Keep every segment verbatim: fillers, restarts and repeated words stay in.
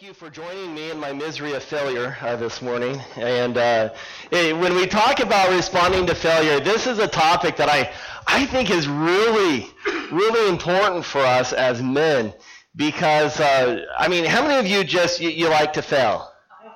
you for joining me in my misery of failure uh, this morning. And uh, eh, when we talk about responding to failure, this is a topic that I, I think is really, really important for us as men. Because, uh, I mean, how many of you just, you, you like to fail?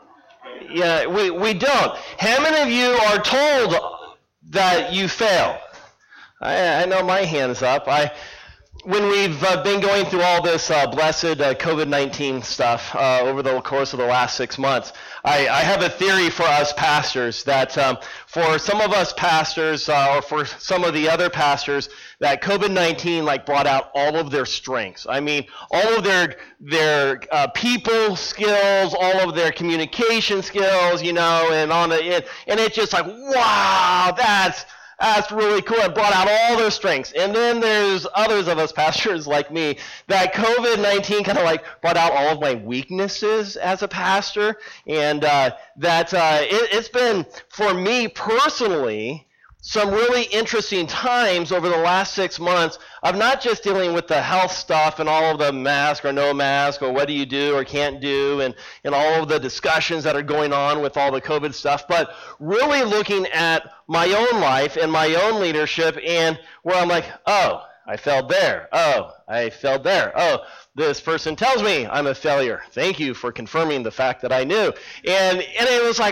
Yeah, we, we don't. How many of you are told that you fail? I, I know my hand's up. I... When we've uh, been going through all this uh, blessed uh, covid nineteen stuff uh, over the course of the last six months, I, I have a theory for us pastors that um, for some of us pastors uh, or for some of the other pastors, that covid nineteen like brought out all of their strengths. I mean, all of their their uh, people skills, all of their communication skills, you know, and on the and, and it's just like, wow, that's That's really cool. It brought out all their strengths. And then there's others of us pastors like me that covid nineteen kind of like brought out all of my weaknesses as a pastor. And uh, that uh, it, it's been, for me personally, some really interesting times over the last six months of not just dealing with the health stuff and all of the mask or no mask or what do you do or can't do and, and all of the discussions that are going on with all the COVID stuff, but really looking at my own life and my own leadership and where I'm like, oh, I failed there. Oh, I failed there. Oh, this person tells me I'm a failure. Thank you for confirming the fact that I knew. And, and it was like,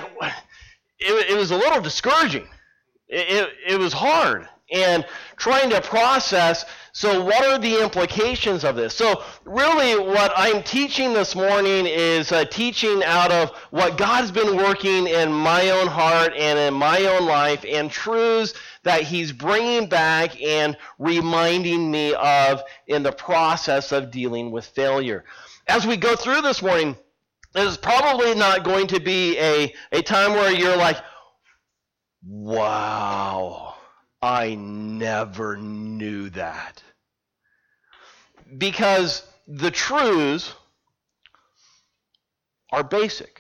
it, it was a little discouraging. It, it, it was hard and trying to process, so what are the implications of this? So really what I'm teaching this morning is uh, teaching out of what God's been working in my own heart and in my own life and truths that he's bringing back and reminding me of in the process of dealing with failure. As we go through this morning, this is probably not going to be a, a time where you're like, wow, I never knew that. Because the truths are basic.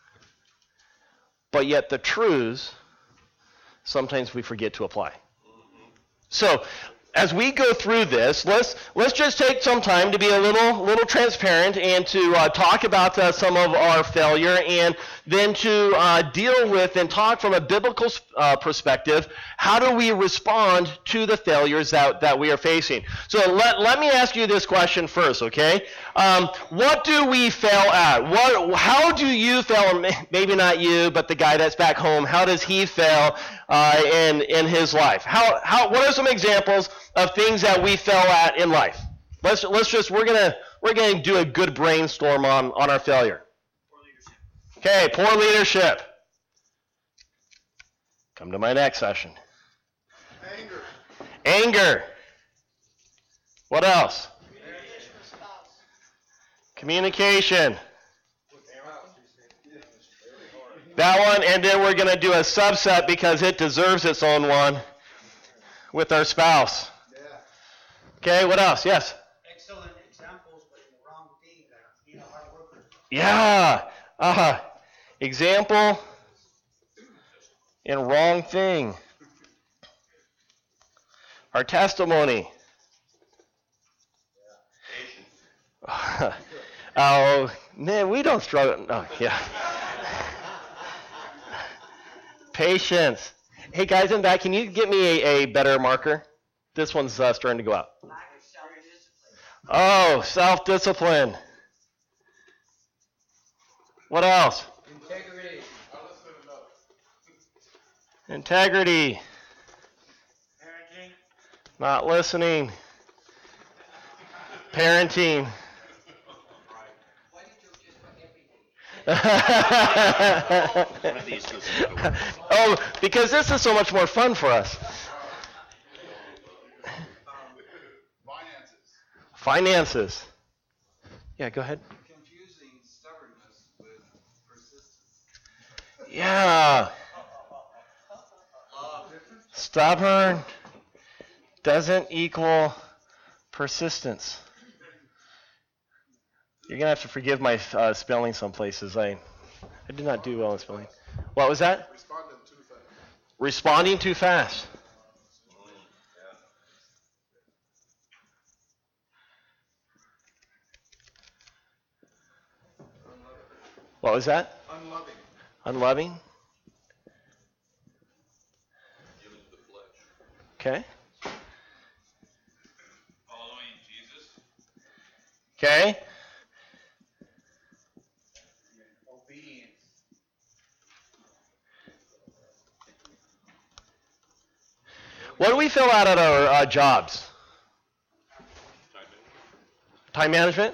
But yet the truths, sometimes we forget to apply. So, as we go through this, let's let's just take some time to be a little little transparent and to uh, talk about uh, some of our failure, and then to uh, deal with and talk from a biblical uh, perspective. How do we respond to the failures that, that we are facing? So let let me ask you this question first, okay? Um, what do we fail at? What? How do you fail? Maybe not you, but the guy that's back home. How does he fail uh, in in his life? How how? What are some examples of things that we fail at in life? Let's let's just we're gonna we're gonna do a good brainstorm on on our failure. Poor leadership. Okay, poor leadership. Come to my next session. Anger. Anger. What else? Communication. Communication. That one, and then we're going to do a subset because it deserves its own one with our spouse. Okay, what else? Yes? Excellent examples, but in the wrong thing, like being a hard worker. Yeah. Uh-huh. Example in wrong thing. Our testimony. Oh, man, we don't struggle. Oh, yeah. Patience. Hey, guys in back, can you get me a, a better marker? This one's uh, starting to go out. Oh, self-discipline. What else? Integrity. Integrity. Parenting. Not listening. Parenting. Oh, because this is so much more fun for us. Finances. Finances. Yeah, go ahead. Confusing stubbornness with persistence. Yeah. Stubborn doesn't equal persistence. You're going to have to forgive my uh, spelling some places. I I did not do well in spelling. What was that? Responding too fast. Responding too fast. What was that? Unloving. Unloving? Yielding to the flesh. Okay. Following Jesus. Okay. Obedience. What do we fill out at our uh, jobs? Time management?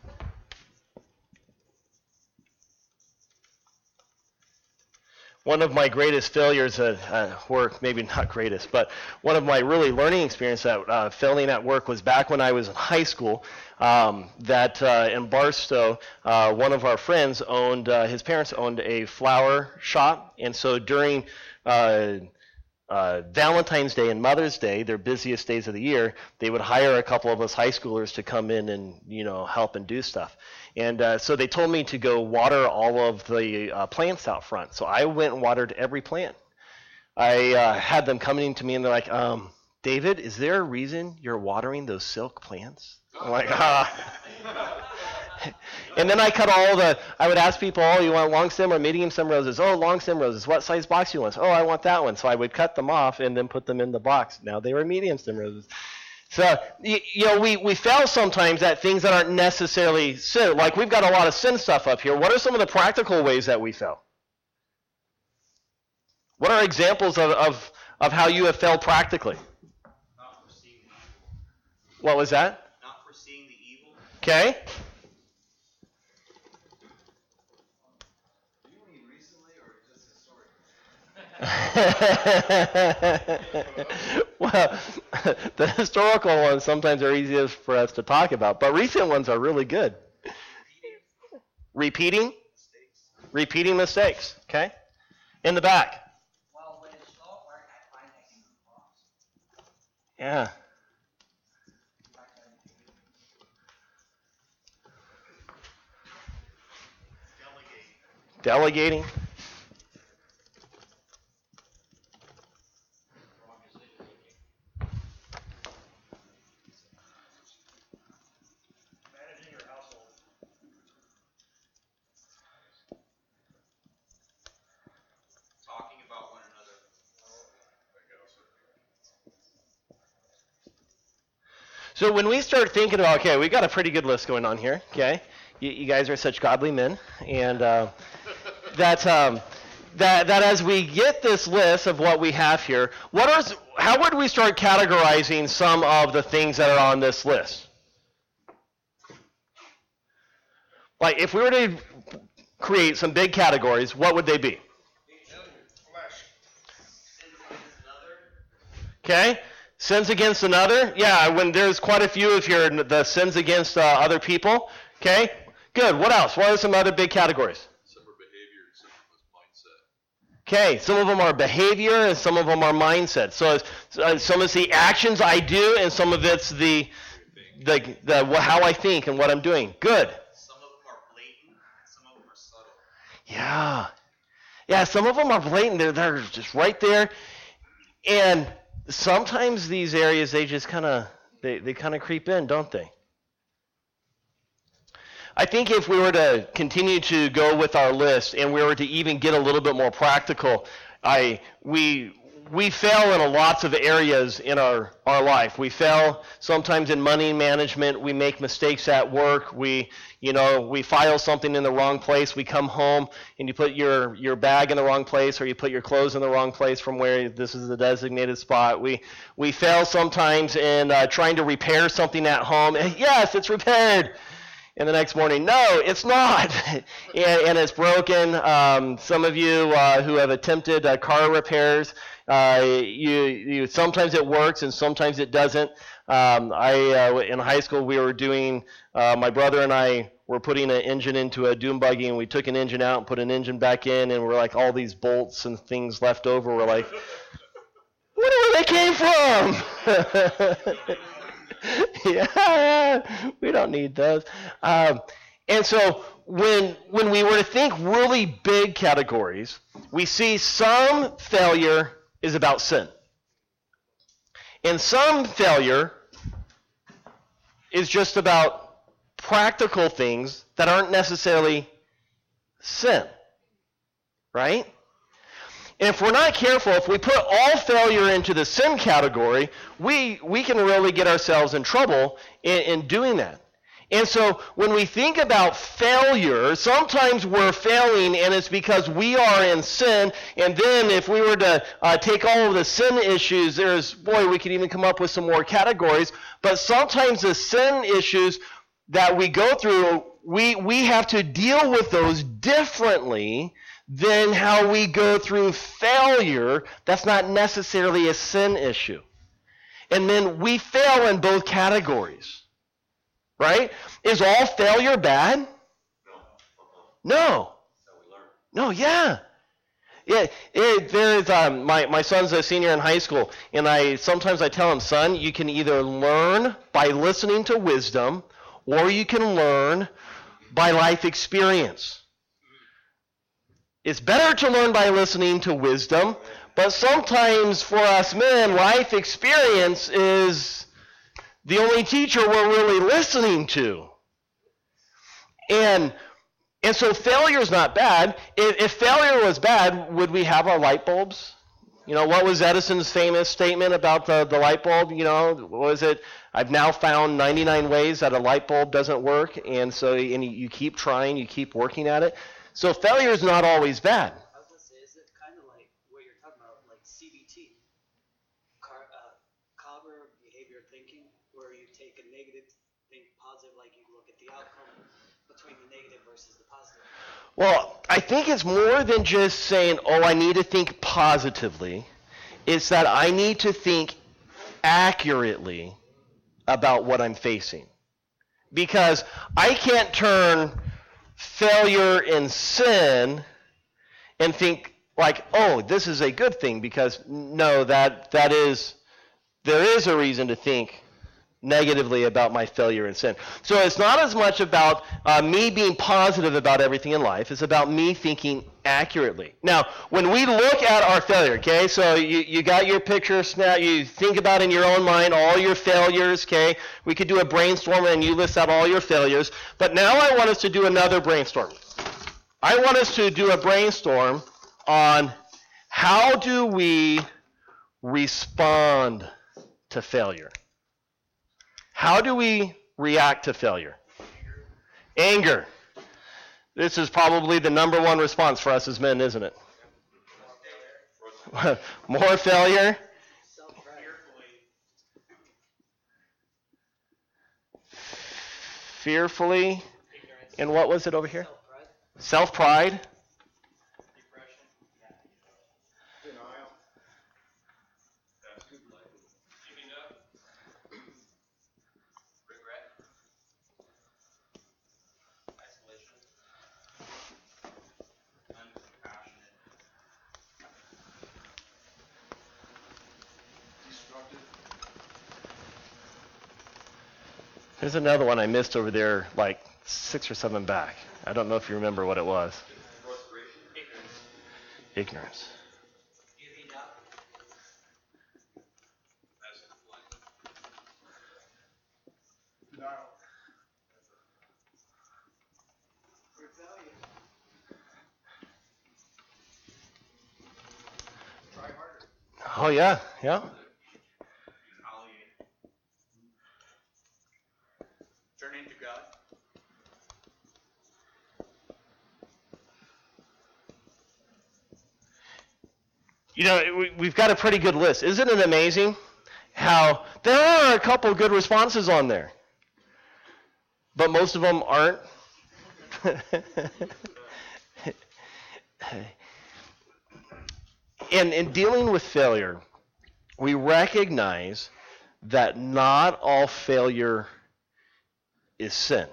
One of my greatest failures at uh, work, maybe not greatest, but one of my really learning experience at uh, failing at work was back when I was in high school. Um, that uh, in Barstow, uh, one of our friends owned, uh, his parents owned a flower shop, and so during uh, uh, Valentine's Day and Mother's Day, their busiest days of the year, they would hire a couple of us high schoolers to come in and, you know, help and do stuff. And uh, so they told me to go water all of the uh, plants out front. So I went and watered every plant. I uh, had them coming to me and they're like, um, David, is there a reason you're watering those silk plants? I'm like, ah. And then I cut all the, I would ask people, oh, you want long stem or medium stem roses? Oh, long stem roses. What size box do you want? Oh, I want that one. So I would cut them off and then put them in the box. Now they were medium stem roses. So, you, you know, we, we fail sometimes at things that aren't necessarily sin. Like we've got a lot of sin stuff up here. What are some of the practical ways that we fail? What are examples of, of, of how you have failed practically? Not foreseeing the evil. What was that? Not foreseeing the evil. Okay. Do you mean recently or just historically? Well, the historical ones sometimes are easiest for us to talk about, but recent ones are really good. Repeating? Repeating mistakes, okay? In the back. Well, when it's not work, I find that in the box. Yeah. Delegate. Delegating. Managing your household. Talking about one another. So when we start thinking about, okay, we got a pretty good list going on here, okay? You, you guys are such godly men, and uh, that, um, that that as we get this list of what we have here, what are, how would we start categorizing some of the things that are on this list? Like if we were to create some big categories, what would they be? Okay? Sins against another? Yeah, when there's quite a few if you're the sins against uh, other people. Okay? Good. What else? What are some other big categories? Some are behavior and some are mindset. Okay, some of them are behavior and some of them are mindset. So it's, uh, some is the actions I do and some of it's the, the, the wh- how I think and what I'm doing. Good. Some of them are blatant, some of them are subtle. Yeah. Yeah, some of them are blatant. They're, they're just right there. And sometimes these areas, they just kind of, they, they kind of creep in, don't they? I think if we were to continue to go with our list and we were to even get a little bit more practical, I we we fail in a lots of areas in our, our life. We fail sometimes in money management. We make mistakes at work. We, you know, we file something in the wrong place. We come home and you put your, your bag in the wrong place, or you put your clothes in the wrong place from where this is the designated spot. We we fail sometimes in uh, trying to repair something at home. Yes, it's repaired. And the next morning, no, it's not, and, and it's broken. Um, some of you uh, who have attempted uh, car repairs, uh, you, you sometimes it works and sometimes it doesn't. Um, I uh, in high school we were doing. Uh, my brother and I were putting an engine into a dune buggy, and we took an engine out and put an engine back in, and we're like all these bolts and things left over. We're like, where they came from? Yeah, we don't need those. Um, and so when when we were to think really big categories, we see some failure is about sin. And some failure is just about practical things that aren't necessarily sin, right? And if we're not careful, if we put all failure into the sin category, we, we can really get ourselves in trouble in, in doing that. And so when we think about failure, sometimes we're failing and it's because we are in sin. And then if we were to uh, take all of the sin issues, there's, boy, we could even come up with some more categories. But sometimes the sin issues that we go through, we, we have to deal with those differently than how we go through failure. That's not necessarily a sin issue. And then we fail in both categories. Right? Is all failure bad? No. No, yeah. Yeah, it, there's um, my my son's a senior in high school, and I sometimes I tell him, son, you can either learn by listening to wisdom, or you can learn by life experience. It's better to learn by listening to wisdom, but sometimes for us men, life experience is the only teacher we're really listening to. And and so failure is not bad. If, if failure was bad, would we have our light bulbs? You know, what was Edison's famous statement about the, the light bulb? You know, what was it? I've now found ninety-nine ways that a light bulb doesn't work. And so and you, you keep trying, you keep working at it. So failure is not always bad. I was going to say, is it kind of like what you're talking about, like C B T, Car, uh, Cognitive Behavior Thinking, where you take a negative, think positive, like you look at the outcome between the negative versus the positive? Well, I think it's more than just saying, oh, I need to think positively. It's that I need to think accurately about what I'm facing. Because I can't turn failure and sin and think like, oh, this is a good thing, because no, that that is, there is a reason to think negatively about my failure and sin. So it's not as much about uh, me being positive about everything in life. It's about me thinking accurately. Now, when we look at our failure, okay, so you, you got your picture snap, you think about in your own mind all your failures, okay? We could do a brainstorm and you list out all your failures. But now I want us to do another brainstorm. I want us to do a brainstorm on how do we respond to failure. How do we react to failure? Anger. This is probably the number one response for us as men, isn't it? More failure. Fearfully. And what was it over here? Self-pride. Self-pride. There's another one I missed over there, like six or seven back. I don't know if you remember what it was. Ignorance. Ignorance. Giving up. Denial. Rebellion. Try harder. Oh, yeah, yeah. Turning to God. You know, we, we've got a pretty good list. Isn't it amazing how there are a couple good responses on there, but most of them aren't? in, in dealing with failure, we recognize that not all failure is sin.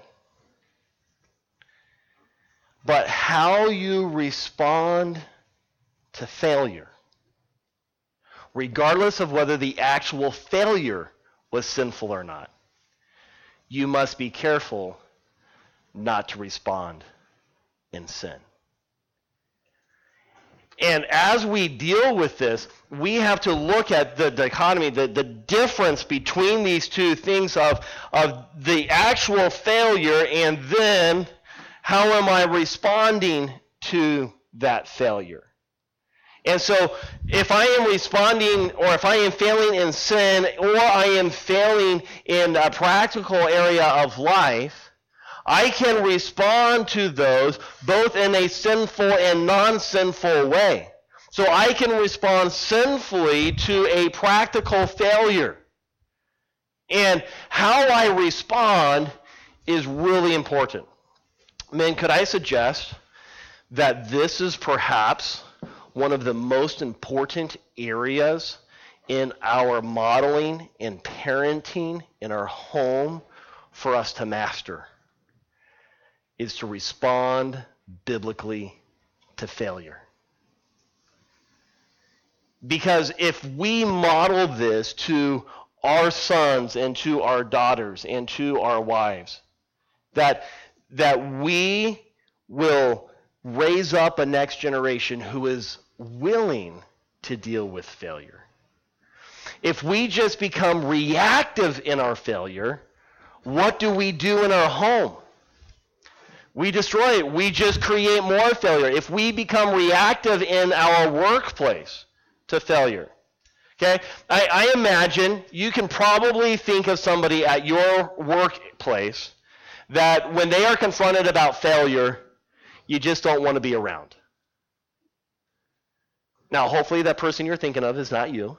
But how you respond to failure, regardless of whether the actual failure was sinful or not, you must be careful not to respond in sin. And as we deal with this, we have to look at the dichotomy, the, the difference between these two things of, of the actual failure and then how am I responding to that failure. And so if I am responding, or if I am failing in sin, or I am failing in a practical area of life, I can respond to those both in a sinful and non-sinful way. So I can respond sinfully to a practical failure. And how I respond is really important. Men, could I suggest that this is perhaps one of the most important areas in our modeling and parenting in our home for us to master, is to respond biblically to failure. Because if we model this to our sons and to our daughters and to our wives, that, that we will raise up a next generation who is willing to deal with failure. If we just become reactive in our failure, what do we do in our home? We destroy it. We just create more failure. If we become reactive in our workplace to failure, okay? I, I imagine you can probably think of somebody at your workplace that when they are confronted about failure, you just don't want to be around. Now, hopefully that person you're thinking of is not you.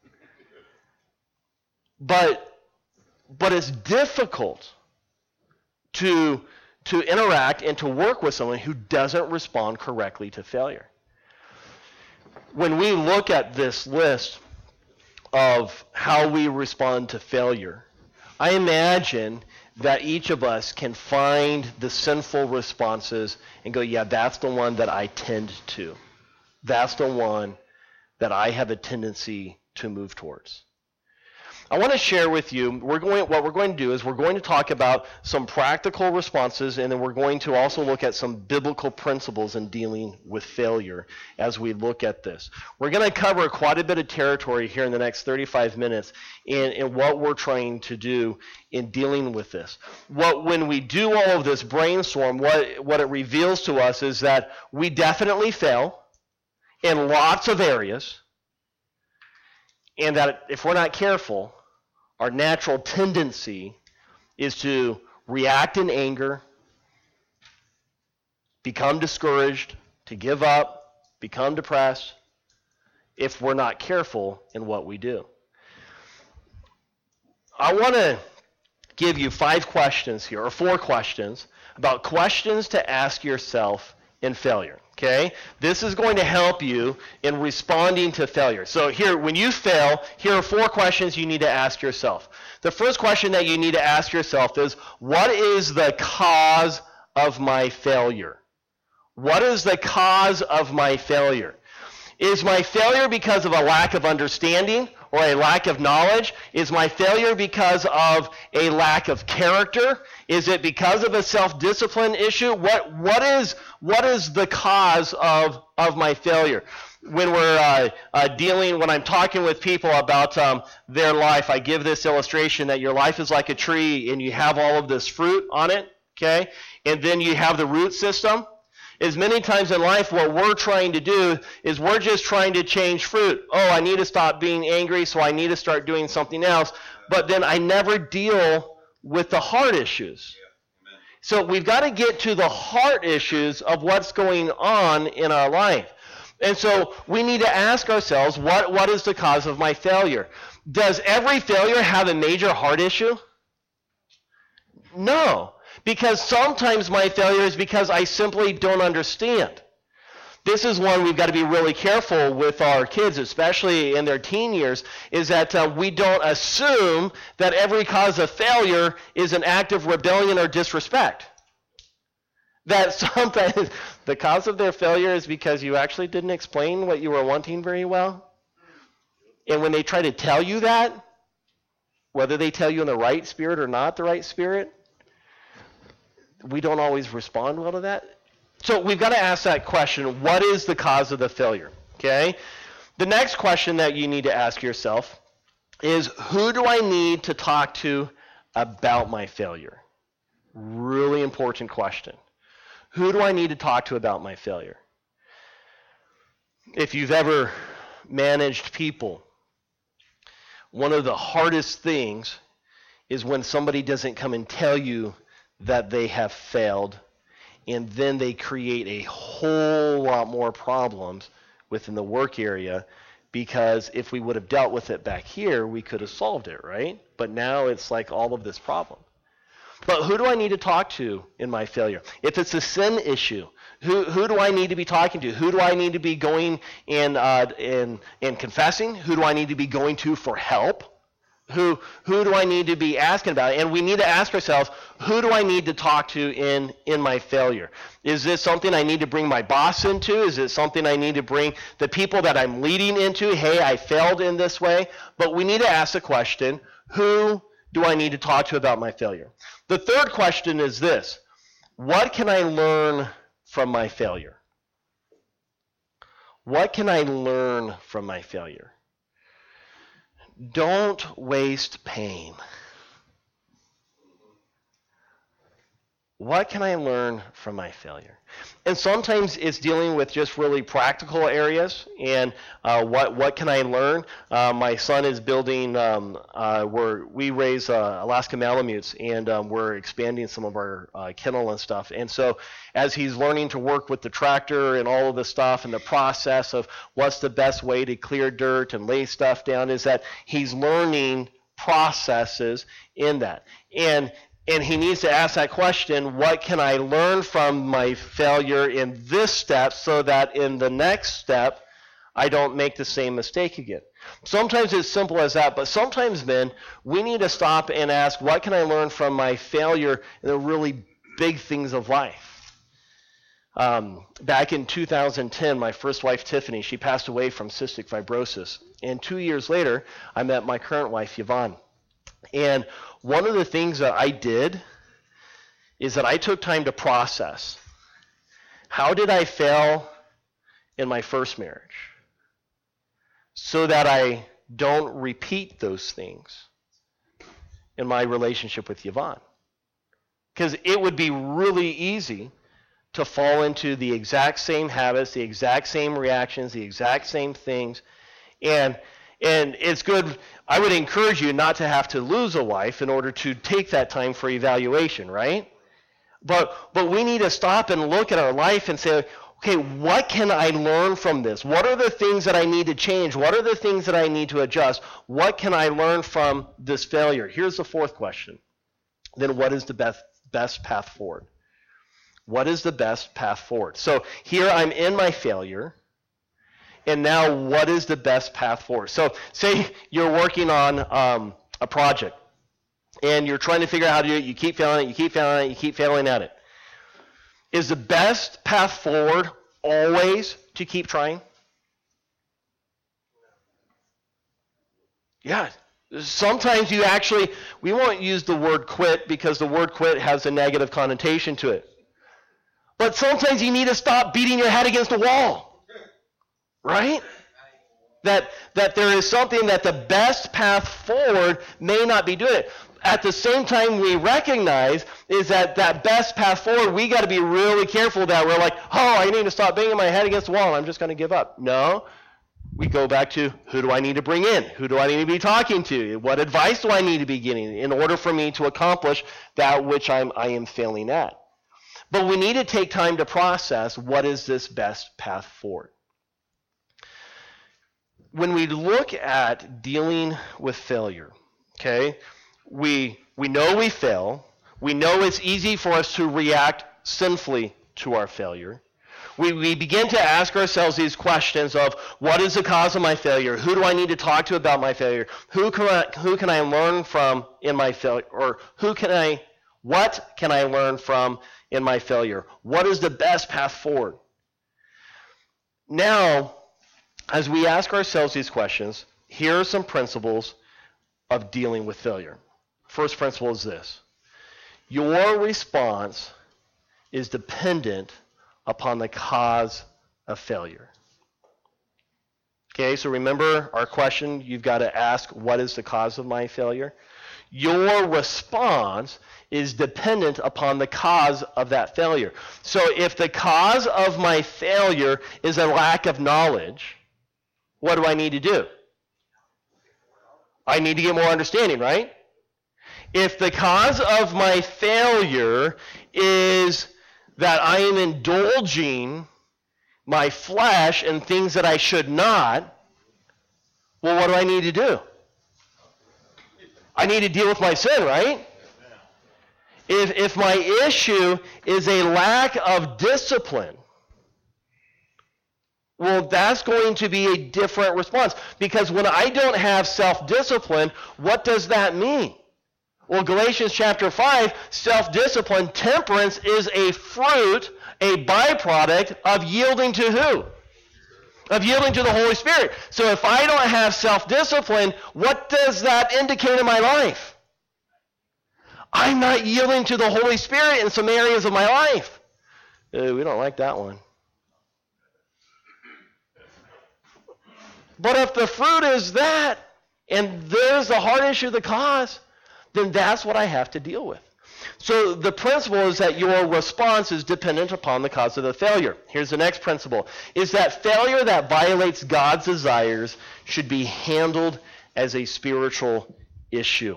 But, but it's difficult to, to interact and to work with someone who doesn't respond correctly to failure. When we look at this list of how we respond to failure, I imagine that each of us can find the sinful responses and go, yeah, that's the one that I tend to. That's the one that I have a tendency to move towards. I want to share with you, we're going, what we're going to do is we're going to talk about some practical responses, and then we're going to also look at some biblical principles in dealing with failure as we look at this. We're going to cover quite a bit of territory here in the next thirty-five minutes in, in what we're trying to do in dealing with this. What, when we do all of this brainstorm, what, what it reveals to us is that we definitely fail in lots of areas, and that if we're not careful, our natural tendency is to react in anger, become discouraged, to give up, become depressed, if we're not careful in what we do. I want to give you five questions here, or four questions, about questions to ask yourself in failure. Okay? This is going to help you in responding to failure. So here, when you fail, here are four questions you need to ask yourself. The first question that you need to ask yourself is, what is the cause of my failure? What is the cause of my failure? Is my failure because of a lack of understanding or a lack of knowledge? Is my failure because of a lack of character? Is it because of a self-discipline issue? What what is what is the cause of of my failure? When we're uh, uh, dealing, when I'm talking with people about um, their life, I give this illustration that your life is like a tree and you have all of this fruit on it, okay? And then you have the root system. As many times in life, what we're trying to do is we're just trying to change fruit. Oh, I need to stop being angry, so I need to start doing something else. But then I never deal with the heart issues. Yeah. Amen. So we've got to get to the heart issues of what's going on in our life. And so we need to ask ourselves, what, what is the cause of my failure? Does every failure have a major heart issue? No. Because sometimes my failure is because I simply don't understand. This is one we've got to be really careful with our kids, especially in their teen years, is that uh, we don't assume that every cause of failure is an act of rebellion or disrespect. That sometimes the cause of their failure is because you actually didn't explain what you were wanting very well. And when they try to tell you that, whether they tell you in the right spirit or not the right spirit, we don't always respond well to that. So we've got to ask that question, what is the cause of the failure? Okay? The next question that you need to ask yourself is, who do I need to talk to about my failure? Really important question. Who do I need to talk to about my failure? if you've ever managed people, one of the hardest things is when somebody doesn't come and tell you that they have failed, and then they create a whole lot more problems within the work area, because if we would have dealt with it back here, we could have solved it, right? But now it's like all of this problem. But who do I need to talk to in my failure? If it's a sin issue, who who do I need to be talking to? Who do I need to be going and uh, and and confessing? Who do I need to be going to for help? Who who do I need to be asking about? And we need to ask ourselves, who do I need to talk to in in my failure? Is this something I need to bring my boss into? Is it something I need to bring the people that I'm leading into? Hey, I failed in this way. But we need to ask the question, who do I need to talk to about my failure? The third question is this: what can I learn from my failure? What can I learn from my failure? Don't waste pain. What can I learn from my failure? And sometimes it's dealing with just really practical areas. And uh, what what can I learn? Uh, my son is building. Um, uh, we're, we raise uh, Alaska Malamutes, and um, we're expanding some of our uh, kennel and stuff. And so, as he's learning to work with the tractor and all of the stuff and the process of what's the best way to clear dirt and lay stuff down, is that he's learning processes in that. And And he needs to ask that question, what can I learn from my failure in this step so that in the next step I don't make the same mistake again? Sometimes it's simple as that, but sometimes, men, we need to stop and ask, what can I learn from my failure in the really big things of life? Um, back in two thousand ten, my first wife, Tiffany, she passed away from cystic fibrosis. And two years later, I met my current wife, Yvonne. And one of the things that I did is that I took time to process. How did I fail in my first marriage? So that I don't repeat those things in my relationship with Yvonne. Because it would be really easy to fall into the exact same habits, the exact same reactions, the exact same things. And And it's good, I would encourage you not to have to lose a wife in order to take that time for evaluation, right? But but we need to stop and look at our life and say, okay, what can I learn from this? What are the things that I need to change? What are the things that I need to adjust? What can I learn from this failure? Here's the fourth question. Then what is the best, best path forward? What is the best path forward? So here I'm in my failure. And now, what is the best path forward? So, say you're working on um, a project, and you're trying to figure out how to do it. You keep failing it, you keep failing it, you keep failing at it. Is the best path forward always to keep trying? Yeah. Sometimes you actually, we won't use the word quit because the word quit has a negative connotation to it. But sometimes you need to stop beating your head against the wall. Right? That that there is something that the best path forward may not be doing it. At the same time, we recognize is that that best path forward, we got to be really careful that we're like, oh, I need to stop banging my head against the wall and I'm just going to give up. No. We go back to, who do I need to bring in? Who do I need to be talking to? What advice do I need to be getting in order for me to accomplish that which I'm, I am failing at? But we need to take time to process, what is this best path forward? When we look at dealing with failure, okay, we we know we fail. We know it's easy for us to react sinfully to our failure. We, we begin to ask ourselves these questions of, what is the cause of my failure? Who do I need to talk to about my failure? Who can I, who can I learn from in my failure? Or who can I, what can I learn from in my failure? What is the best path forward? Now, as we ask ourselves these questions, here are some principles of dealing with failure. First principle is this: your response is dependent upon the cause of failure. Okay, so remember our question, you've got to ask, what is the cause of my failure? Your response is dependent upon the cause of that failure. So if the cause of my failure is a lack of knowledge, what do I need to do? I need to get more understanding, right? If the cause of my failure is that I am indulging my flesh in things that I should not, well, what do I need to do? I need to deal with my sin, right? If, if my issue is a lack of discipline, well, that's going to be a different response. Because when I don't have self-discipline, what does that mean? Well, Galatians chapter five, self-discipline, temperance is a fruit, a byproduct of yielding to who? Of yielding to the Holy Spirit. So if I don't have self-discipline, what does that indicate in my life? I'm not yielding to the Holy Spirit in some areas of my life. Uh, we don't like that one. But if the fruit is that, and there's the heart issue, the cause, then that's what I have to deal with. So the principle is that your response is dependent upon the cause of the failure. Here's the next principle, is that failure that violates God's desires should be handled as a spiritual issue.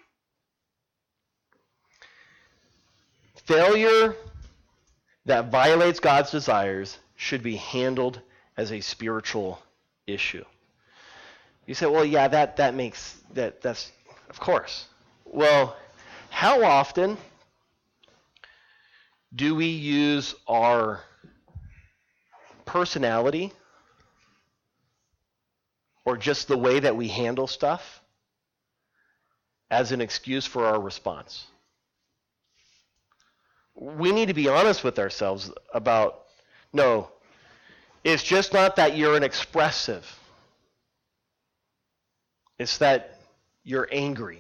Failure that violates God's desires should be handled as a spiritual issue. You say, well, yeah, that, that makes, that that's, of course. Well, how often do we use our personality or just the way that we handle stuff as an excuse for our response? We need to be honest with ourselves about, no, it's just not that you're an expressive. It's that you're angry.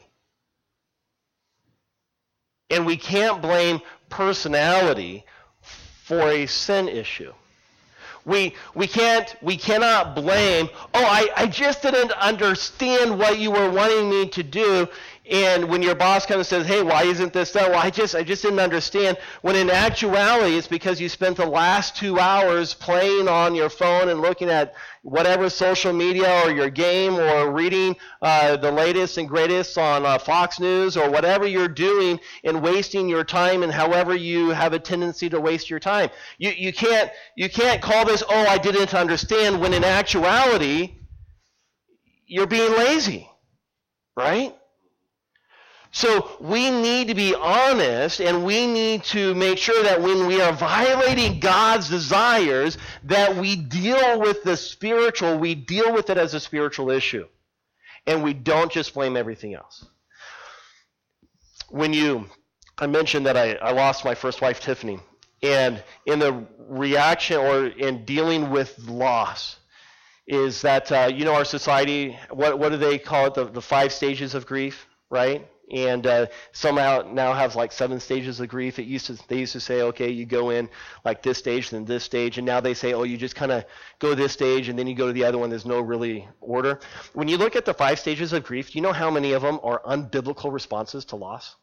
And we can't blame personality for a sin issue. We we can't we cannot blame, oh, I, I just didn't understand what you were wanting me to do. And when your boss comes and says, hey, why isn't this done? Well, I just I just didn't understand. When in actuality, it's because you spent the last two hours playing on your phone and looking at whatever social media or your game or reading uh, the latest and greatest on uh, Fox News or whatever you're doing and wasting your time and however you have a tendency to waste your time. You you can't you can't call this, oh, I didn't understand, when in actuality, you're being lazy, right? So we need to be honest, and we need to make sure that when we are violating God's desires, that we deal with the spiritual, we deal with it as a spiritual issue. And we don't just blame everything else. When you, I mentioned that I, I lost my first wife, Tiffany, and in the reaction or in dealing with loss, is that, uh, you know, our society, what, what do they call it, the, the five stages of grief, right? And uh, somehow now have like seven stages of grief. It used to they used to say, okay, you go in like this stage, then this stage, and now they say, oh, you just kind of go this stage, and then you go to the other one. There's no really order. When you look at the five stages of grief, do you know how many of them are unbiblical responses to loss?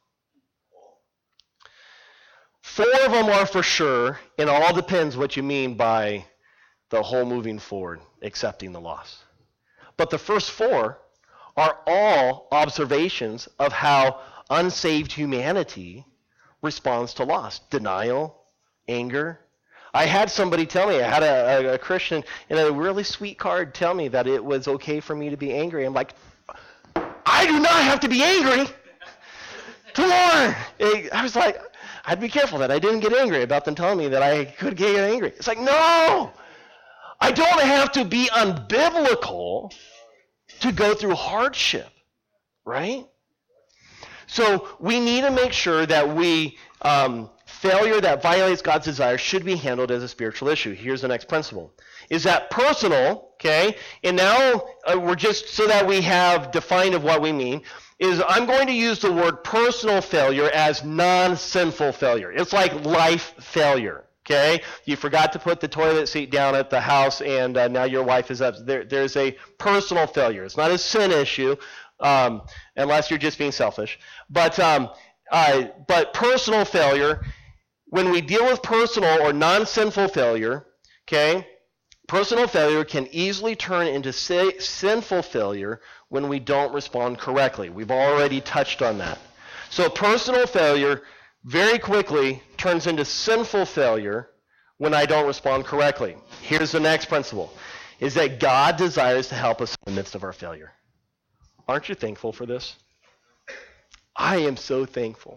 Four of them are for sure, and it all depends what you mean by the whole moving forward, accepting the loss. But the first four are all observations of how unsaved humanity responds to loss. Denial, anger. I had somebody tell me, I had a, a, a Christian in a really sweet card tell me that it was okay for me to be angry. I'm like, I do not have to be angry. Come on. I was like, I'd be careful that I didn't get angry about them telling me that I could get angry. It's like, no. I don't have to be unbiblical to go through hardship, right? So we need to make sure that we, um, failure that violates God's desire should be handled as a spiritual issue. Here's the next principle. Is that personal, okay? And now uh, we're just, so that we have defined of what we mean, is I'm going to use the word personal failure as non-sinful failure. It's like life failure. Okay, you forgot to put the toilet seat down at the house, and uh, now your wife is up. There, there's a personal failure. It's not a sin issue. um, unless you're just being selfish. But um, uh, but personal failure, when we deal with personal or non-sinful failure, okay, personal failure can easily turn into si- sinful failure when we don't respond correctly. We've already touched on that. So personal failure very quickly turns into sinful failure when I don't respond correctly. Here's the next principle, is that God desires to help us in the midst of our failure. Aren't you thankful for this? I am so thankful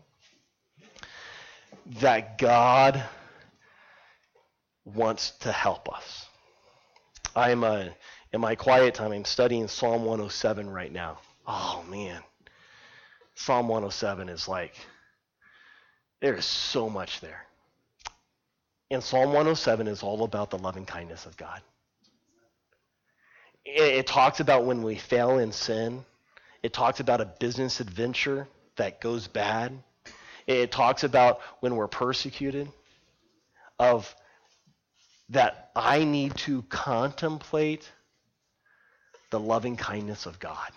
that God wants to help us. I'm uh, in my quiet time, I'm studying Psalm one oh seven right now. Oh man, Psalm one oh seven is like, there is so much there. And Psalm one oh seven is all about the loving kindness of God. It, it talks about when we fail in sin. It talks about a business adventure that goes bad. It talks about when we're persecuted, of that I need to contemplate the loving kindness of God,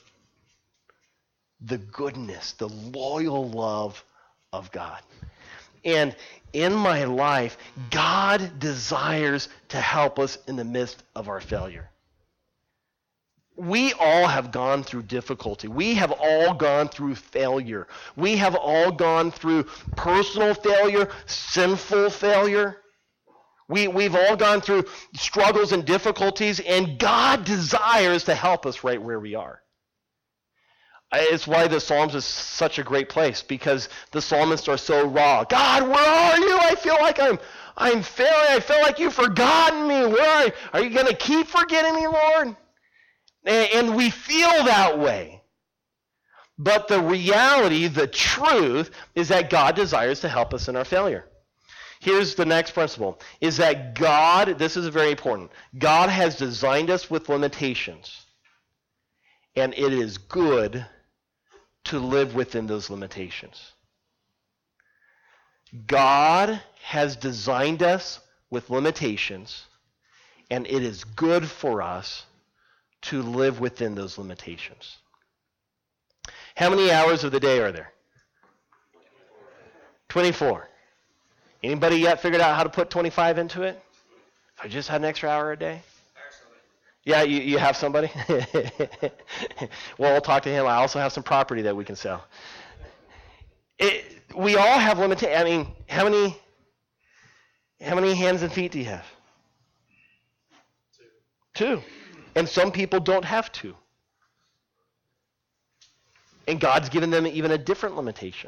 the goodness, the loyal love of God. And in my life, God desires to help us in the midst of our failure. We all have gone through difficulty. We have all gone through failure. We have all gone through personal failure, sinful failure. We, we've all gone through struggles and difficulties, and God desires to help us right where we are. It's why the Psalms is such a great place, because the psalmists are so raw. God, where are you? I feel like I'm I'm failing. I feel like you've forgotten me. Where are you? Are you going to keep forgetting me, Lord? And, and we feel that way. But the reality, the truth, is that God desires to help us in our failure. Here's the next principle, is that God, this is very important, God has designed us with limitations, and it is good to live within those limitations. God has designed us with limitations, and it is good for us to live within those limitations. How many hours of the day are there? twenty-four. Anybody yet figured out how to put twenty-five into it? If I just had an extra hour a day? Yeah, you, you have somebody? Well, we'll talk to him. I also have some property that we can sell. It, we all have limitations. I mean, how many, how many hands and feet do you have? Two. Two. And some people don't have two. And God's given them even a different limitation.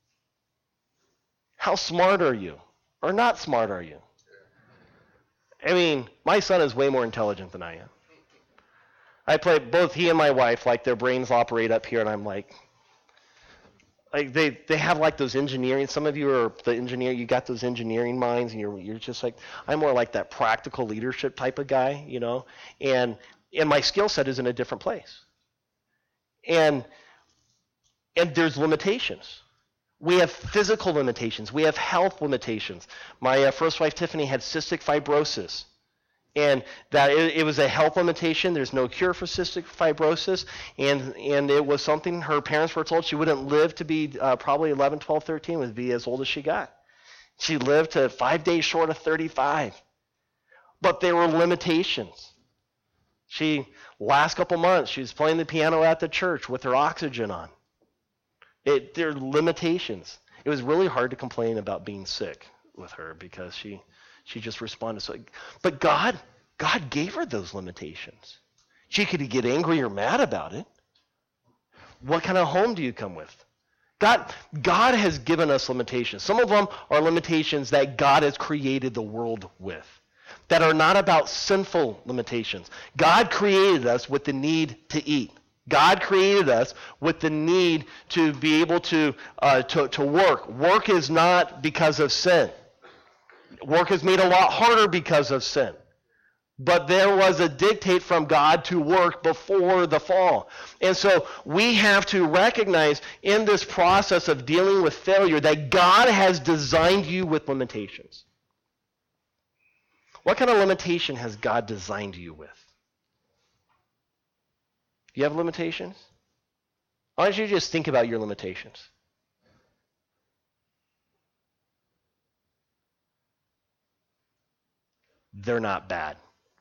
How smart are you? Or not smart are you? I mean, my son is way more intelligent than I am. I play, both he and my wife, like their brains operate up here, and I'm like, like they, they have like those engineering, some of you are the engineer, you got those engineering minds, and you're you're just like, I'm more like that practical leadership type of guy, you know, and and my skill set is in a different place. And and there's limitations. We have physical limitations. We have health limitations. My uh, first wife, Tiffany, had cystic fibrosis. And that it, it was a health limitation. There's no cure for cystic fibrosis. And and it was something her parents were told she wouldn't live to be uh, probably eleven, twelve, thirteen, would be as old as she got. She lived to five days short of thirty-five. But there were limitations. She, last couple months, she was playing the piano at the church with her oxygen on. It, there are limitations. It was really hard to complain about being sick with her because she she just responded so. But God, God gave her those limitations. She could get angry or mad about it. What kind of home do you come with? God, God has given us limitations. Some of them are limitations that God has created the world with, that are not about sinful limitations. God created us with the need to eat. God created us with the need to be able to, uh, to to work. Work is not because of sin. Work is made a lot harder because of sin. But there was a dictate from God to work before the fall. And so we have to recognize in this process of dealing with failure that God has designed you with limitations. What kind of limitation has God designed you with? You have limitations? I want you to just think about your limitations. They're not bad.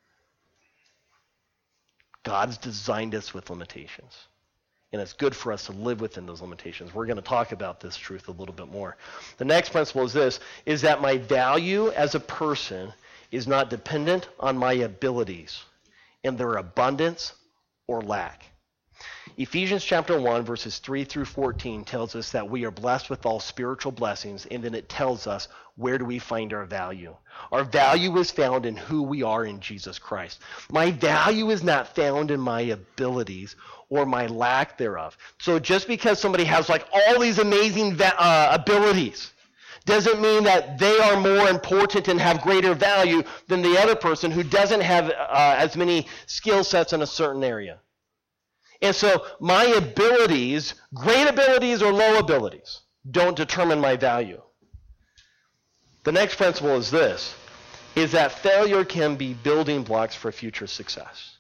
God's designed us with limitations. And it's good for us to live within those limitations. We're going to talk about this truth a little bit more. The next principle is this, is that my value as a person is not dependent on my abilities and their abundance or lack. Ephesians chapter one, verses three through fourteen tells us that we are blessed with all spiritual blessings, and then it tells us where do we find our value. Our value is found in who we are in Jesus Christ. My value is not found in my abilities or my lack thereof. So just because somebody has like all these amazing va- uh, abilities doesn't mean that they are more important and have greater value than the other person who doesn't have uh, as many skill sets in a certain area. And so my abilities, great abilities or low abilities, don't determine my value. The next principle is this, is that failure can be building blocks for future success.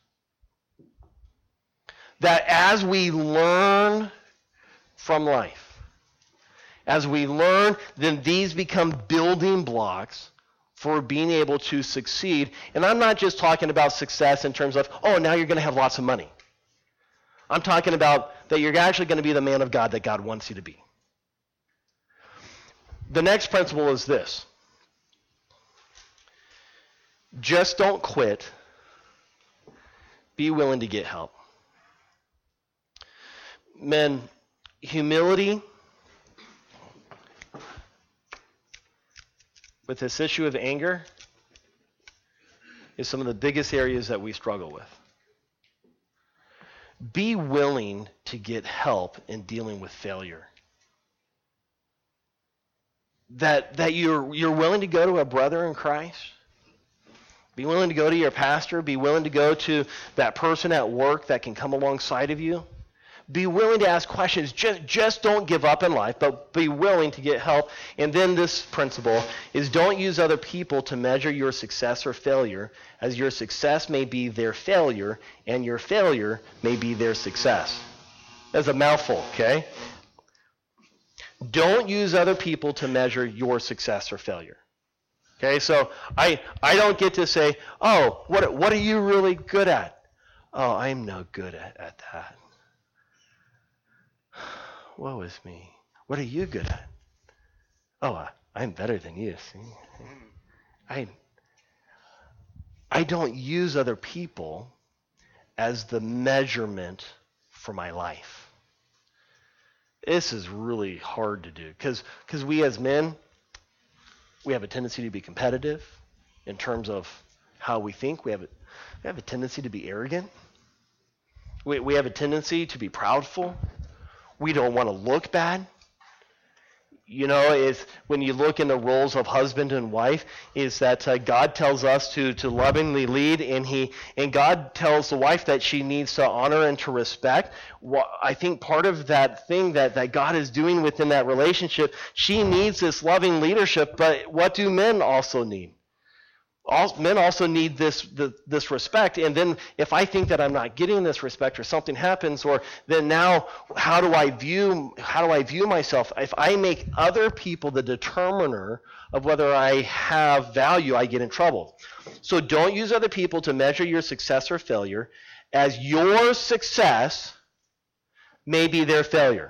That as we learn from life, as we learn, then these become building blocks for being able to succeed. And I'm not just talking about success in terms of, oh, now you're going to have lots of money. I'm talking about that you're actually going to be the man of God that God wants you to be. The next principle is this. Just don't quit. Be willing to get help. Men, humility with this issue of anger is some of the biggest areas that we struggle with. Be willing to get help in dealing with failure. That that you're you're willing to go to a brother in Christ. Be willing to go to your pastor. Be willing to go to that person at work that can come alongside of you. Be willing to ask questions. Just, just don't give up in life, but be willing to get help. And then this principle is don't use other people to measure your success or failure, as your success may be their failure, and your failure may be their success. That's a mouthful, okay? Don't use other people to measure your success or failure. Okay, so I I don't get to say, oh, what what are you really good at? Oh, I'm no good at, at that. Woe is me. What are you good at? Oh, uh, I'm better than you. See, I I don't use other people as the measurement for my life. This is really hard to do because because we as men, we have a tendency to be competitive in terms of how we think. We have a, we have a tendency to be arrogant. We we have a tendency to be proudful. We don't want to look bad. You know, is when you look in the roles of husband and wife, is that uh, God tells us to to lovingly lead, and he and God tells the wife that she needs to honor and to respect. Well, I think part of that thing that, that God is doing within that relationship, she needs this loving leadership, but what do men also need? All, men also need this the, this respect, and then if I think that I'm not getting this respect or something happens, or then now how do I view how do I view myself? If I make other people the determiner of whether I have value, I get in trouble. So don't use other people to measure your success or failure, as your success may be their failure.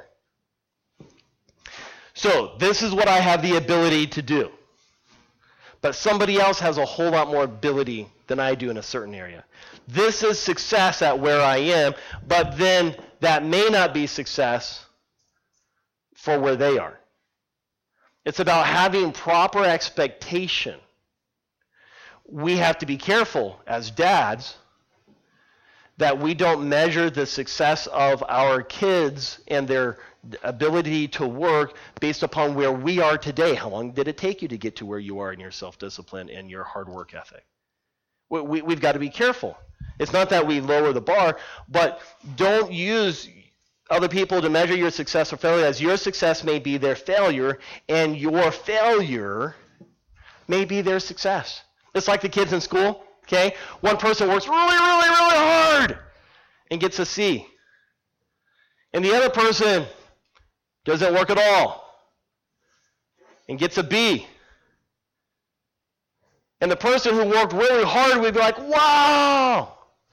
So this is what I have the ability to do. But somebody else has a whole lot more ability than I do in a certain area. This is success at where I am, but then that may not be success for where they are. It's about having proper expectation. We have to be careful as dads that we don't measure the success of our kids and their ability to work based upon where we are today. How long did it take you to get to where you are in your self-discipline and your hard work ethic? We, we, we've got to be careful. It's not that we lower the bar, but don't use other people to measure your success or failure, as your success may be their failure, and your failure may be their success. It's like the kids in school, okay? One person works really, really, really hard and gets a C. And the other person doesn't work at all and gets a B. And the person who worked really hard would be like, wow!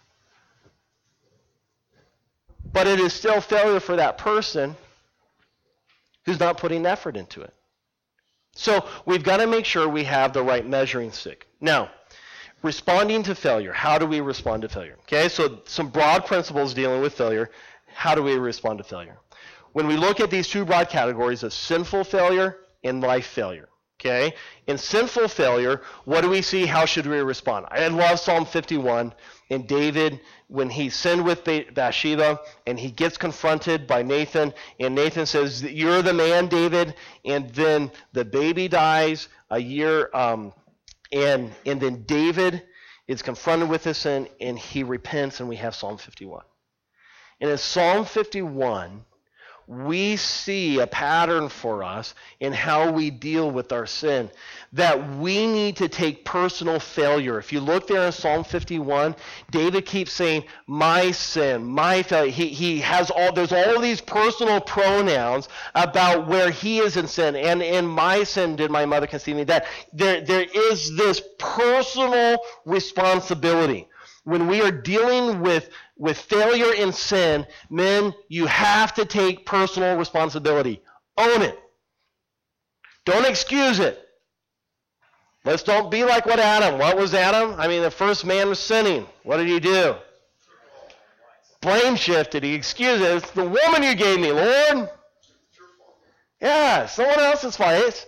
But it is still failure for that person who's not putting effort into it. So we've got to make sure we have the right measuring stick. Now, responding to failure. How do we respond to failure? Okay, so some broad principles dealing with failure. How do we respond to failure? When we look at these two broad categories of sinful failure and life failure, okay? In sinful failure, what do we see? How should we respond? I love Psalm fifty-one. And David, when he sinned with Bathsheba, and he gets confronted by Nathan, and Nathan says, "You're the man, David." And then the baby dies a year, um, and and then David is confronted with this sin, and he repents, and we have Psalm fifty-one. And in Psalm fifty-one, we see a pattern for us in how we deal with our sin, that we need to take personal failure. If you look there in Psalm fifty-one, David keeps saying, my sin, my failure. He, he has all, there's all these personal pronouns about where he is in sin. And in my sin did my mother conceive me. That there, there is this personal responsibility. When we are dealing with, with failure and sin, men, you have to take personal responsibility. Own it. Don't excuse it. Let's don't be like what Adam. What was Adam? I mean, the first man was sinning. What did he do? Blame shifted. He excused it. It's the woman you gave me, Lord. Yeah, someone else's fault. It's,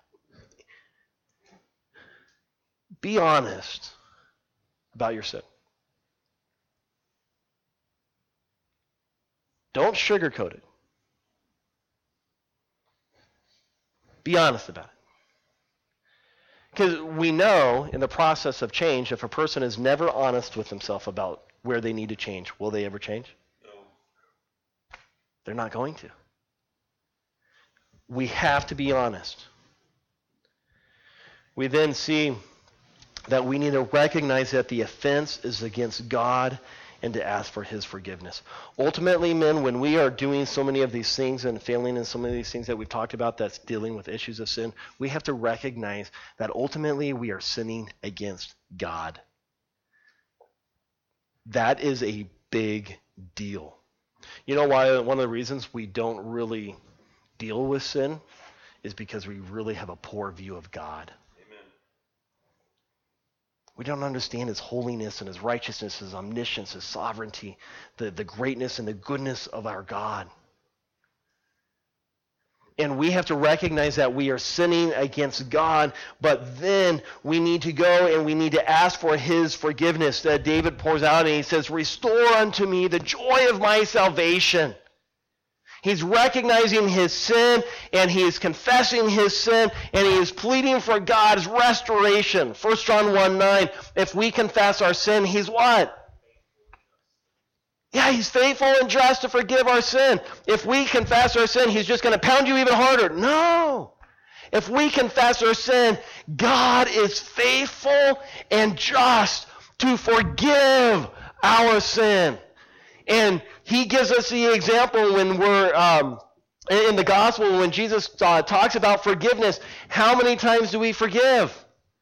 be honest about your sin. Don't sugarcoat it. Be honest about it. Because we know in the process of change, if a person is never honest with himself about where they need to change, will they ever change? No. They're not going to. We have to be honest. We then see that we need to recognize that the offense is against God and to ask for his forgiveness. Ultimately, men, when we are doing so many of these things and failing in so many of these things that we've talked about that's dealing with issues of sin, we have to recognize that ultimately we are sinning against God. That is a big deal. You know why? One of the reasons we don't really deal with sin is because we really have a poor view of God. We don't understand his holiness and his righteousness, his omniscience, his sovereignty, the, the greatness and the goodness of our God. And we have to recognize that we are sinning against God, but then we need to go and we need to ask for his forgiveness. That David pours out and he says, "Restore unto me the joy of my salvation." He's recognizing his sin, and he is confessing his sin, and he is pleading for God's restoration. First John one nine, if we confess our sin, he's what? Yeah, he's faithful and just to forgive our sin. If we confess our sin, he's just going to pound you even harder. No. If we confess our sin, God is faithful and just to forgive our sin. And he gives us the example when we're um, in the gospel, when Jesus uh, talks about forgiveness. How many times do we forgive?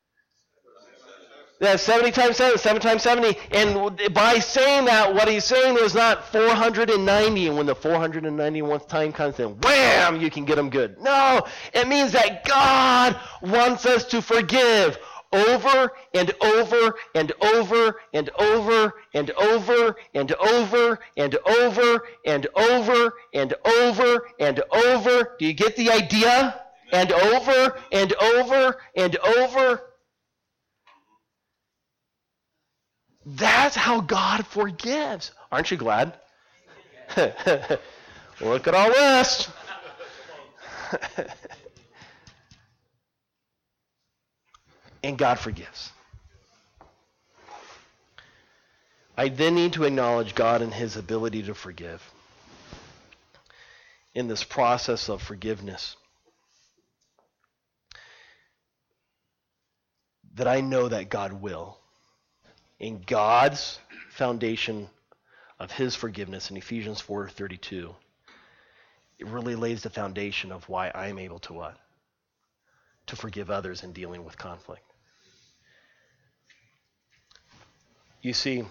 Yeah, seventy times seven, seven times seventy. And by saying that, what he's saying is not four hundred ninety, and when the four hundred ninety-first time comes, then wham, you can get them good. No, it means that God wants us to forgive over and over and over and over and over and over and over and over and over and over. Do you get the idea? And over and over and over. That's how God forgives. Aren't you glad? Look at all this. And God forgives. I then need to acknowledge God and his ability to forgive. In this process of forgiveness, that I know that God will. In God's foundation of his forgiveness in Ephesians four thirty-two, it really lays the foundation of why I'm able to what? To forgive others in dealing with conflict. You see,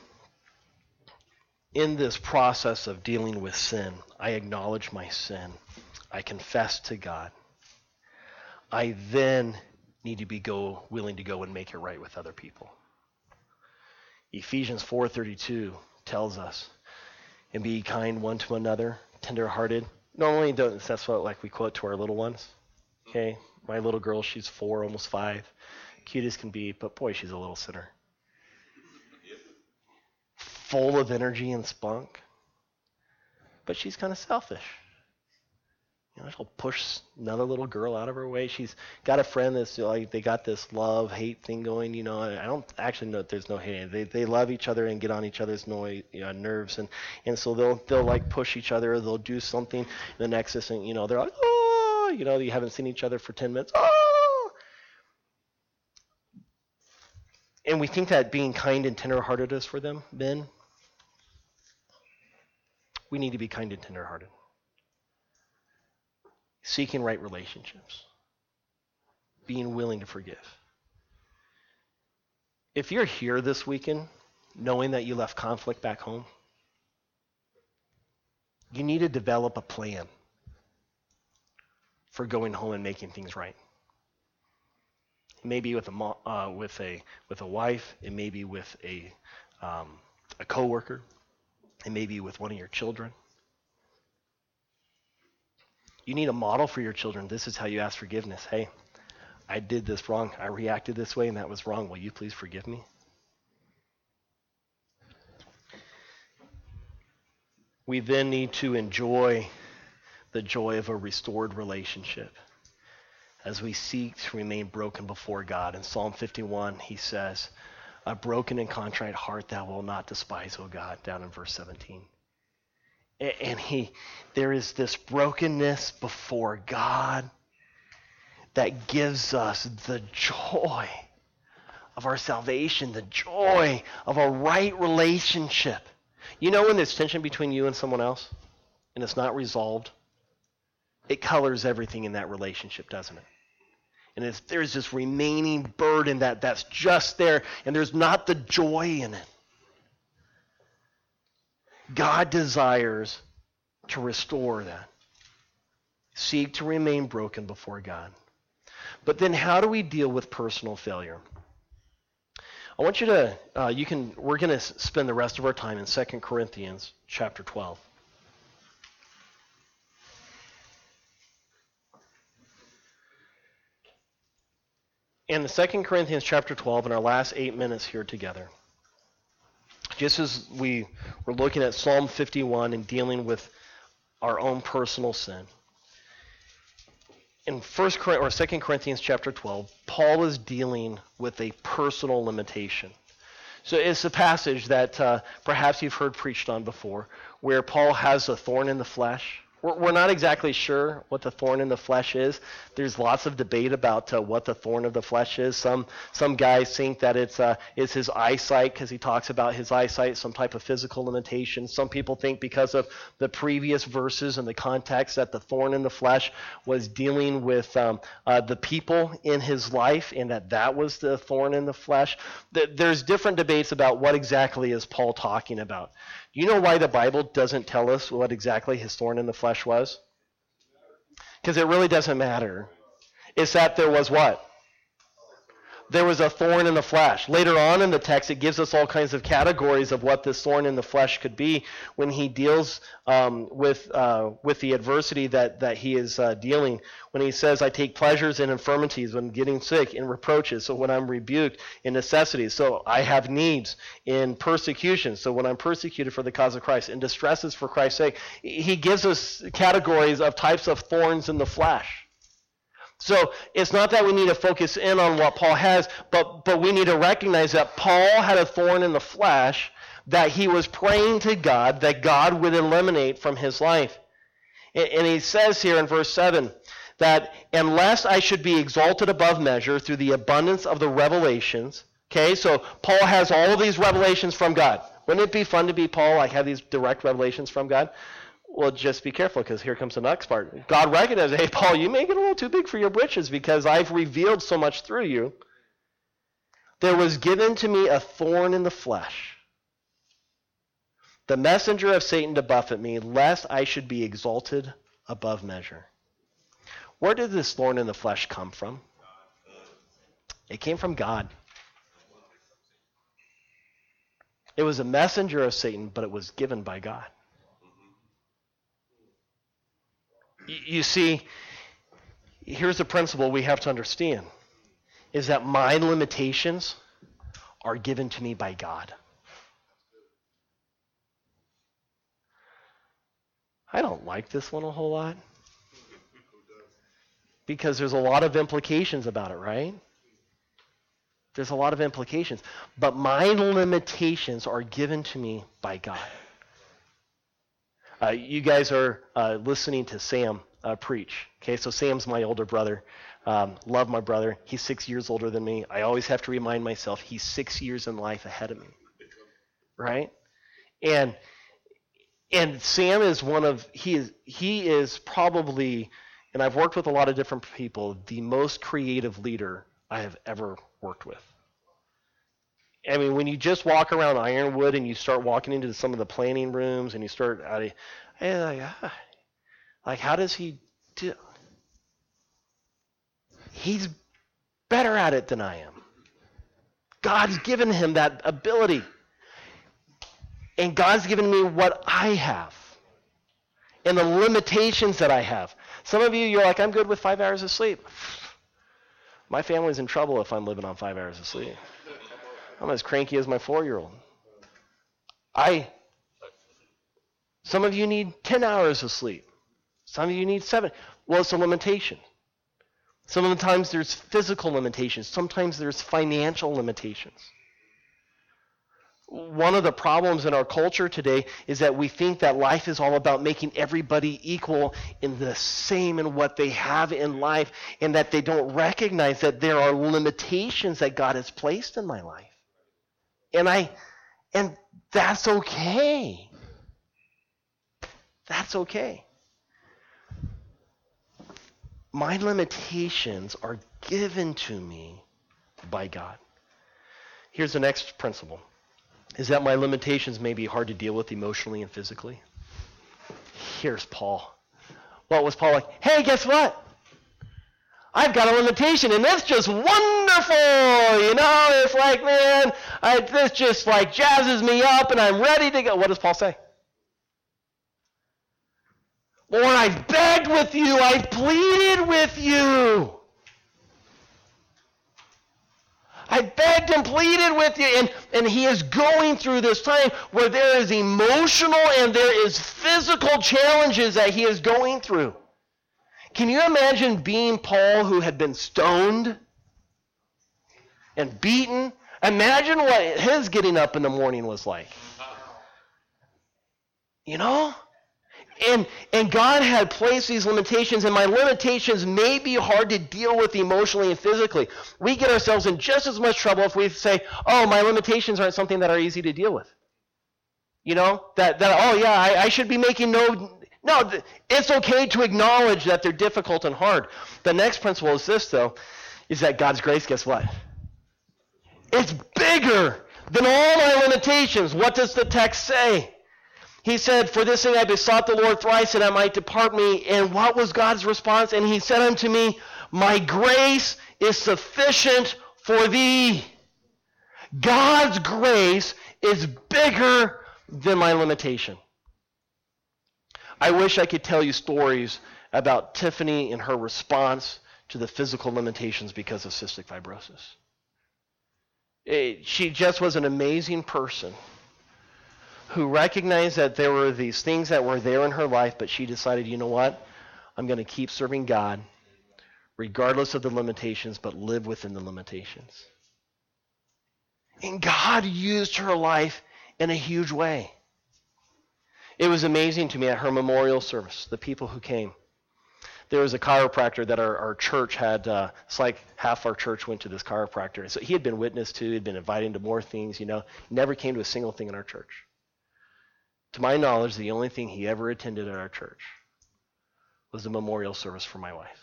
in this process of dealing with sin, I acknowledge my sin. I confess to God. I then need to be go willing to go and make it right with other people. Ephesians four thirty-two tells us, and be kind one to another, tender-hearted. Normally, don't, that's what like we quote to our little ones. Okay, my little girl, she's four, almost five, cute as can be, but boy, she's a little sinner. Full of energy and spunk, but she's kind of selfish. You know, she'll push another little girl out of her way. She's got a friend that's like, they got this love-hate thing going. You know, I don't actually know that there's no hate. They they love each other and get on each other's noise, you know, nerves, and and so they'll they'll like push each other. Or they'll do something. The next instant, you know, they're like, oh, you know, you haven't seen each other for ten minutes. Oh. And we think that being kind and tender-hearted is for them, men. We need to be kind and tender-hearted. Seeking right relationships. Being willing to forgive. If you're here this weekend, knowing that you left conflict back home, you need to develop a plan for going home and making things right. Maybe with a mo- uh, with a with a wife, it may be with a um, a coworker. And maybe with one of your children. You need a model for your children. This is how you ask forgiveness. Hey, I did this wrong. I reacted this way and that was wrong. Will you please forgive me? We then need to enjoy the joy of a restored relationship as we seek to remain broken before God. In Psalm fifty-one, he says, a broken and contrite heart thou wilt not despise, O God, down in verse seventeen. And he, there is this brokenness before God that gives us the joy of our salvation, the joy of a right relationship. You know when there's tension between you and someone else and it's not resolved, it colors everything in that relationship, doesn't it? And if there's this remaining burden that, that's just there, and there's not the joy in it. God desires to restore that. Seek to remain broken before God. But then how do we deal with personal failure? I want you to, uh, you can, we're going to spend the rest of our time in Second Corinthians chapter twelve. In the Second Corinthians chapter twelve, in our last eight minutes here together, just as we were looking at Psalm fifty-one and dealing with our own personal sin, in First or Second Corinthians chapter twelve, Paul is dealing with a personal limitation. So it's a passage that uh, perhaps you've heard preached on before, where Paul has a thorn in the flesh. We're not exactly sure what the thorn in the flesh is. There's lots of debate about uh, what the thorn of the flesh is. Some some guys think that it's uh, it's his eyesight, because he talks about his eyesight, some type of physical limitation. Some people think because of the previous verses and the context that the thorn in the flesh was dealing with um, uh, the people in his life, and that that was the thorn in the flesh. There's different debates about what exactly is Paul talking about. Do you know why the Bible doesn't tell us what exactly his thorn in the flesh was? Because it really doesn't matter. It's that there was what? There was a thorn in the flesh. Later on in the text, it gives us all kinds of categories of what this thorn in the flesh could be when he deals um, with uh, with the adversity that, that he is uh, dealing. When he says, I take pleasures in infirmities, when getting sick, in reproaches, so when I'm rebuked, in necessities, so I have needs, in persecution, so when I'm persecuted for the cause of Christ, in distresses for Christ's sake. He gives us categories of types of thorns in the flesh. So it's not that we need to focus in on what Paul has, but, but we need to recognize that Paul had a thorn in the flesh that he was praying to God that God would eliminate from his life. And, and he says here in verse seven that, unless I should be exalted above measure through the abundance of the revelations. Okay, so Paul has all of these revelations from God. Wouldn't it be fun to be Paul, like have these direct revelations from God? Well, just be careful, because here comes the next part. God recognizes, hey, Paul, you make it a little too big for your britches because I've revealed so much through you. There was given to me a thorn in the flesh, the messenger of Satan to buffet me, lest I should be exalted above measure. Where did this thorn in the flesh come from? It came from God. It was a messenger of Satan, but it was given by God. You see, here's a principle we have to understand, is that my limitations are given to me by God. I don't like this one a whole lot, because there's a lot of implications about it, right? There's a lot of implications. But my limitations are given to me by God. Uh, you guys are uh, listening to Sam uh, preach. Okay, so Sam's my older brother. Um, love my brother. He's six years older than me. I always have to remind myself he's six years in life ahead of me. Right? And and Sam is one of he is he is probably, and I've worked with a lot of different people, the most creative leader I have ever worked with. I mean, when you just walk around Ironwood and you start walking into some of the planning rooms and you start, uh, like, ah, like, how does he do? He's better at it than I am. God's given him that ability. And God's given me what I have and the limitations that I have. Some of you, you're like, I'm good with five hours of sleep. My family's in trouble if I'm living on five hours of sleep. I'm as cranky as my four-year-old. I, some of you need ten hours of sleep. Some of you need seven. Well, it's a limitation. Some of the times there's physical limitations. Sometimes there's financial limitations. One of the problems in our culture today is that we think that life is all about making everybody equal in the same in what they have in life, and that they don't recognize that there are limitations that God has placed in my life. And I, and that's okay. That's okay. My limitations are given to me by God. Here's the next principle. Is that my limitations may be hard to deal with emotionally and physically. Here's Paul. What was Paul like? Hey, guess what? I've got a limitation, and it's just wonderful. You know, it's like, man, I, this just like jazzes me up, and I'm ready to go. What does Paul say? Lord, I've begged with you. I've pleaded with you. I begged and pleaded with you, and, and he is going through this time where there is emotional and there is physical challenges that he is going through. Can you imagine being Paul, who had been stoned and beaten? Imagine what his getting up in the morning was like. You know? And and God had placed these limitations, and my limitations may be hard to deal with emotionally and physically. We get ourselves in just as much trouble if we say, oh, my limitations aren't something that are easy to deal with. You know? That, that oh, yeah, I, I should be making no... No, it's okay to acknowledge that they're difficult and hard. The next principle is this, though, is that God's grace, guess what? It's bigger than all my limitations. What does the text say? He said, for this thing I besought the Lord thrice that I might depart me. And what was God's response? And he said unto me, my grace is sufficient for thee. God's grace is bigger than my limitation. I wish I could tell you stories about Tiffany and her response to the physical limitations because of cystic fibrosis. It, she just was an amazing person who recognized that there were these things that were there in her life, but she decided, you know what? I'm going to keep serving God regardless of the limitations, but live within the limitations. And God used her life in a huge way. It was amazing to me at her memorial service, the people who came. There was a chiropractor that our, our church had. Uh, it's like half our church went to this chiropractor. So he had been witnessed to, he'd been invited to more things, you know. He never came to a single thing in our church. To my knowledge, the only thing he ever attended at our church was the memorial service for my wife.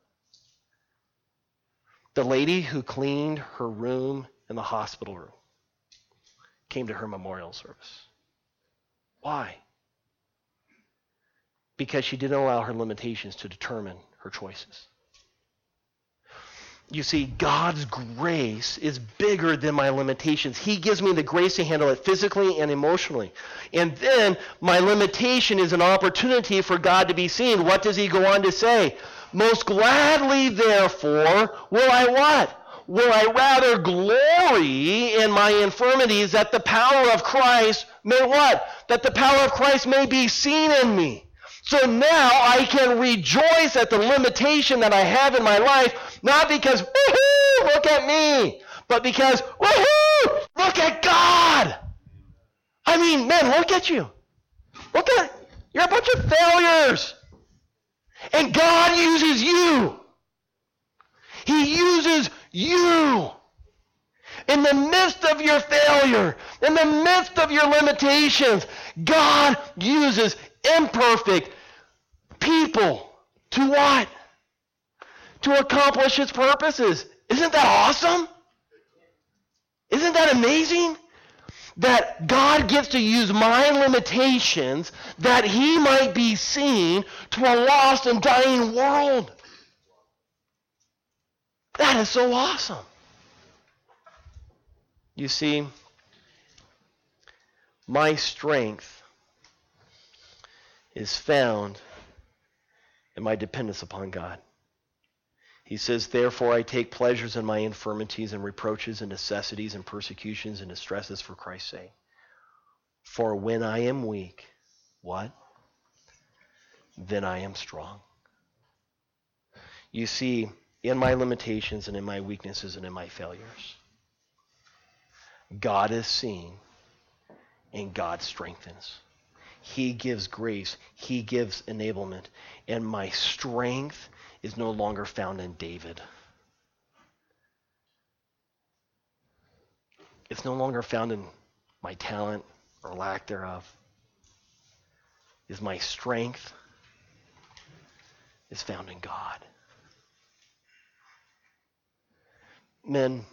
The lady who cleaned her room in the hospital room came to her memorial service. Why? Because she didn't allow her limitations to determine her choices. You see, God's grace is bigger than my limitations. He gives me the grace to handle it physically and emotionally. And then my limitation is an opportunity for God to be seen. What does he go on to say? Most gladly, therefore, will I what? Will I rather glory in my infirmities, that the power of Christ may what? That the power of Christ may be seen in me. So now I can rejoice at the limitation that I have in my life, not because, woohoo, look at me, but because, woohoo, look at God. I mean, man, look at you. Look at, you're a bunch of failures. And God uses you. He uses you. In the midst of your failure, in the midst of your limitations, God uses imperfect people to what? To accomplish his purposes. Isn't that awesome? Isn't that amazing? That God gets to use my limitations that he might be seen to a lost and dying world. That is so awesome. You see, my strength is found in my dependence upon God. He says, therefore I take pleasures in my infirmities and reproaches and necessities and persecutions and distresses for Christ's sake. For when I am weak, what? Then I am strong. You see, in my limitations and in my weaknesses and in my failures, God is seen and God strengthens. He gives grace. He gives enablement. And my strength is no longer found in David. It's no longer found in my talent or lack thereof. Is my strength is found in God. Men,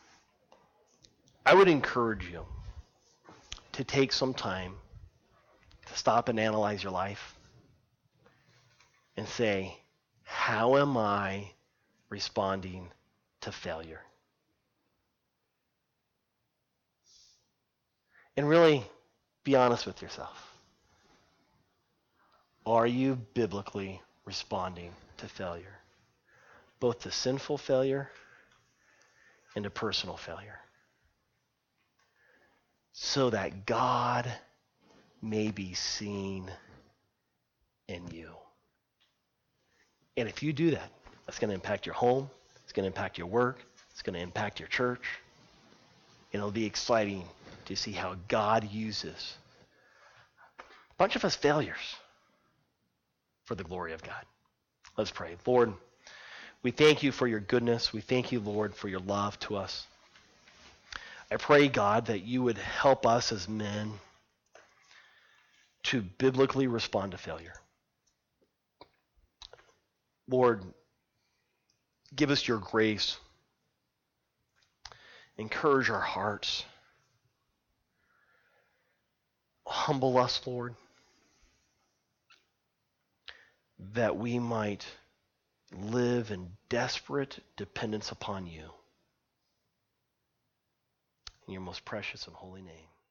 I would encourage you to take some time to stop and analyze your life and say, how am I responding to failure? And really be honest with yourself. Are you biblically responding to failure? Both to sinful failure and to personal failure. So that God may be seen in you. And if you do that, that's going to impact your home. It's going to impact your work. It's going to impact your church. It'll be exciting to see how God uses a bunch of us failures for the glory of God. Let's pray. Lord, we thank you for your goodness. We thank you, Lord, for your love to us. I pray, God, that you would help us as men to biblically respond to failure. Lord, give us your grace. Encourage our hearts. Humble us, Lord, that we might live in desperate dependence upon you. In your most precious and holy name.